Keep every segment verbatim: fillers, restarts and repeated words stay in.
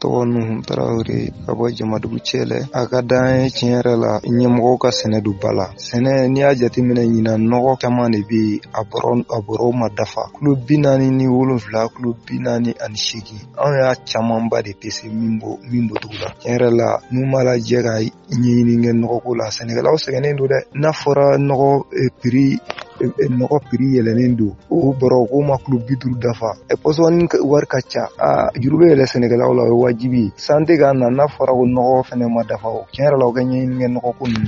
tɔgɔ Nuhu Tarawele ka bɔ Jamadugu Cɛlɛ. A ka d'an ye tiɲɛ yɛrɛ la ɲɛmɔgɔw ka sɛnɛ don ba la. Sɛnɛ n'i y'a jateminɛ ɲina nɔgɔ caman de bɛ a bɔrɔ a bɔrɔw ma dafa. Kulo bi naani ni wolonfila, kulo bi naani ani seegin. Anw y'a camanba de pese min bɔ min bɔ dugu la. Tiɲɛ yɛrɛ la n'u ma lajɛ ka ɲɛɲini kɛ nɔgɔko la, sɛnɛkɛlaw sɛgɛnnen don dɛ. N'a fɔra nɔgɔ prix nɔgɔ prix yɛlɛnen don, o bɔrɔ ko ma kulo bi duuru dafa. E pɔsɔni wari ka ca. A juru bɛ yɛlɛ sɛnɛkɛlaw la, o ye wajibi. Santé ka na n'a fɔra ko nɔgɔ fɛnɛ ma dafa o. Tiɲɛ yɛrɛ la o ka ɲɛɲini kɛ nɔgɔko ninnu.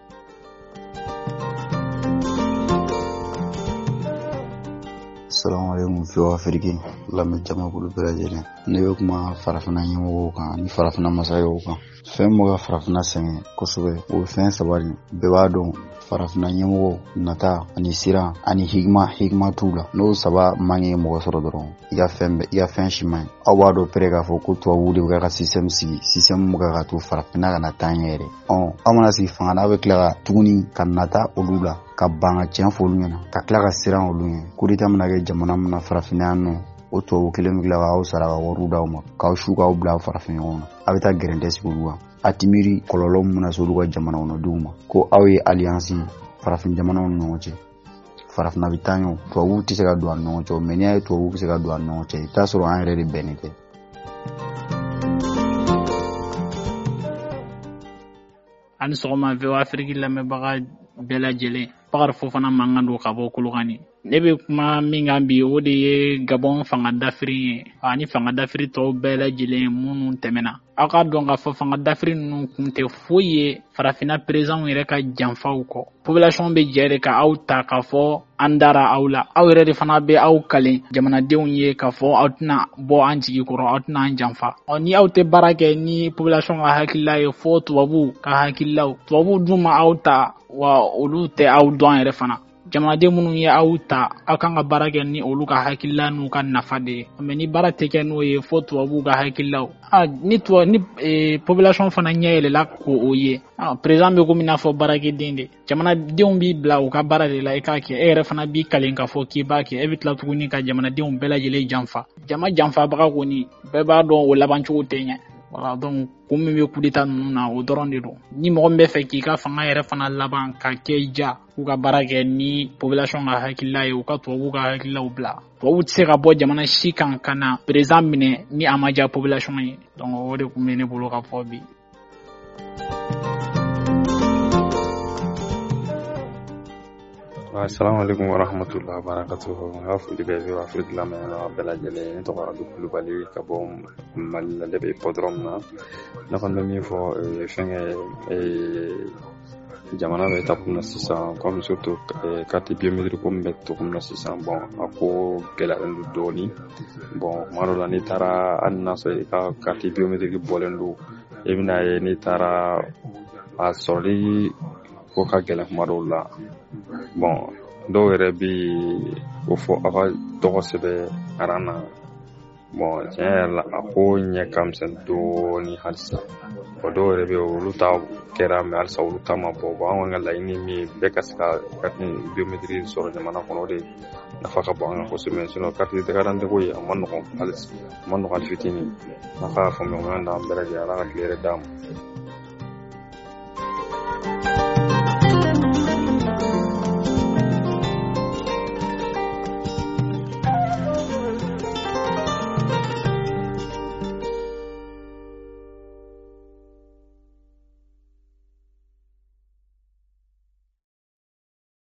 Assalamu alaikum fiwa Afrique lamɛ jama bolo bɛɛ lajɛlen. Ne bɛ kuma farafina ɲɛmɔgɔw kan ni farafina masayaw kan. Fɛn min bɛ ka farafina sɛgɛn kosɛbɛ o ye fɛn saba de. Bɛɛ b'a dɔn farafina ɲɛmɔgɔ nata ani siran ani hikima hikima t'u la. N'o saba manque mɔgɔ sɔrɔ dɔrɔn i ka fɛn bɛɛ i ka fɛn si man ɲi. Aw b'a dɔn pere k'a fɔ ko tubabuw de bɛ ka système sigi système bɛ ka to farafina ka na taa ɲɛ yɛrɛ. Ɔn aw mana sigi fanga n'a bɛ tila ka tuguni ka nata olu la ka ban ka tiɲɛ fɔ olu ɲɛna ka tila ka siran olu ɲɛ. Coup d'état mana kɛ jamana min na farafina yan nɔ o tubabu kelen bɛ tila k'aw sara ka wariw d'aw ma k'aw su k'aw bila farafin ɲɔgɔn na. A bɛ taa gɛrɛntɛ sigi olu kan. A ti miiri kɔlɔlɔ min na se olu ka jamana kɔnɔdenw ma ko aw ye alliance farafin jamanaw ni ɲɔgɔn cɛ. Farafina bɛ taa ɲɔ tubabuw tɛ se ka don a ni ɲɔgɔn cɛ mais n'i y'a ye tubabuw bɛ se ka don a ni ɲɔgɔn cɛ i t'a sɔrɔ an yɛrɛ de bɛnnen tɛ. Ani sɔgɔma V O A Afrique lamɛnbaga bɛɛ lajɛlen. Bakari Fofana mankan don ka bɔ Kolokani. Ne bɛ kuma min kan bi o de ye Gabon fanga dafiri ye ani fanga dafiri tɔw bɛɛ lajɛlen minnu tɛmɛna. Aw ka dɔn ka fɔ fanga dafiri ninnu kun tɛ foyi ye farafina président yɛrɛ ka janfaw kɔ. Population bɛ jɛ de ka aw ta ka fɔ an dara aw la. Aw yɛrɛ de fana bɛ aw kalen jamanadenw ye ka fɔ aw tɛna bɔ an jigi kɔrɔ aw tɛna an janfa. Ɔ ni aw tɛ baara kɛ ni population ka hakilila ye fɔ tubabuw ka hakililaw. Tubabuw dun ma aw ta wa olu tɛ aw dɔn yɛrɛ fana. Jamanaden minnu ye aw ta aw kan ka baara kɛ ni olu ka hakilila n'u ka nafa de ye. Mais ni baara tɛ kɛ n'o ye fɔ tubabuw ka hakililaw. Ah ni tuwa ni eh, population fana ɲɛ yɛlɛla ko o ye. Ah président bɛ komi n'a fɔ baarakɛden de. Jamanadenw b'i bila u ka baara de la i k'a kɛ. E yɛrɛ fana b'i kalen ka fɔ k'i b'a kɛ. E bɛ tila tuguni ka jamanadenw bɛɛ lajɛlen janfa. Jama janfabaga kɔni bɛɛ b'a dɔn o laban cogo tɛ ɲɛ. Voilà donc kun min bɛ coup d'état ninnu na o dɔrɔn de don. Ni mɔgɔ min bɛ fɛ k'i ka fanga yɛrɛ fana laban ka kɛ i ja k'u ka baara kɛ ni population ka hakilila ye u ka tubabuw ka hakililaw bila. Tubabuw tɛ se ka bɔ jamana si kan ka na président minɛ ni a ma diya population ye. Donc o de kun bɛ ne bolo ka fɔ bi. Assalamu alaikum wa rahmatullahi wa barakatuh. N ka foli bɛ V O A Afrique lamɛnbaga bɛɛ lajɛlen. Ne tɔgɔ Adu Kulubali ka bɔ Mali la, ne bɛ hippodrome na. Ne kɔni bɛ min fɔ fɛnkɛ jamana bɛ étape min na sisan comme surtout carte biométrique ko min bɛ cogo min na sisan bon a ko gɛlɛyalen don dɔɔni. Bon tuma dɔ la n'i taara hali n'a sɔrɔ i ka carte biométrique bɔlen don i bɛna ye n'i taara a sɔrɔli ko ka gɛlɛn tuma dɔw la. Bon dɔw yɛrɛ bɛ o fɔ a ka tɔgɔ sɛbɛn aran na. Bon tiɲɛ yɛrɛ la a ko ɲɛ ka misɛn dɔɔni halisa. Bon dɔw yɛrɛ bɛ olu ta kɛra mais halisa olu ta ma bɔ. Bon an ka laɲini min ye bɛɛ ka se ka carte biométrique sɔrɔ jamana kɔnɔ o de nafa ka bon an kan kosɛbɛ. Sinon carte d'identité ko ye a ma nɔgɔn halisa a ma nɔgɔn hali fitinin. A ka faamuya d'an bɛɛ lajɛlen Ala ka tile hɛrɛ d'an ma.